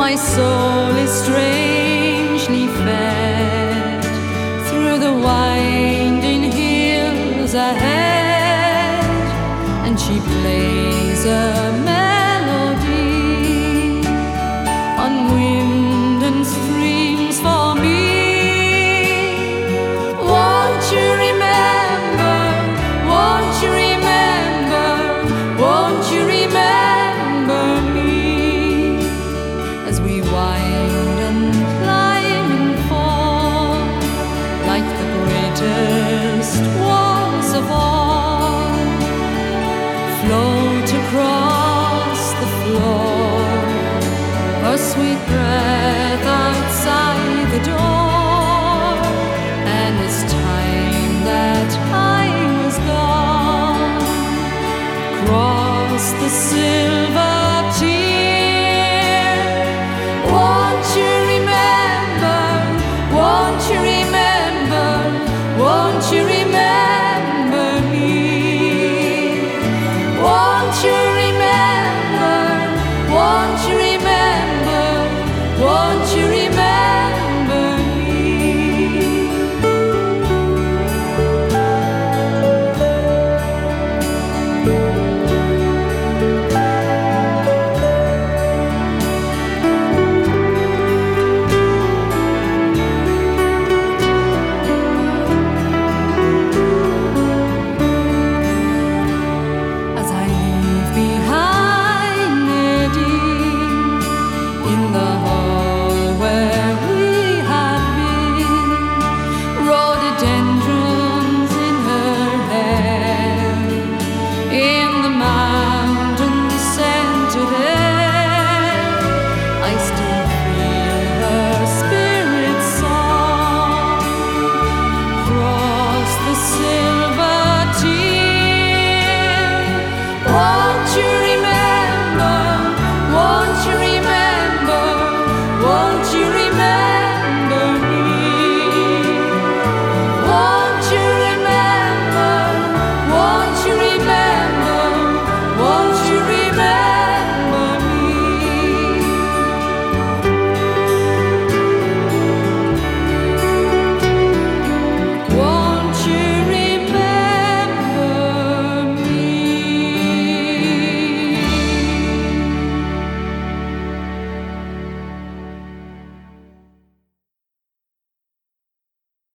My soul is strangely fed through the winding hills ahead, and she plays a melody on wind and streams for me. Won't you remember? Won't you remember? Won't you remember me? As we wind and climb and fall like the greatest walls of all, float across the floor, her sweet breath outside the door. And it's time that I was gone, cross the silver tear. Won't you remember? Won't you remember? Won't you remember me? Won't you remember? Won't you remember? Won't you remember me?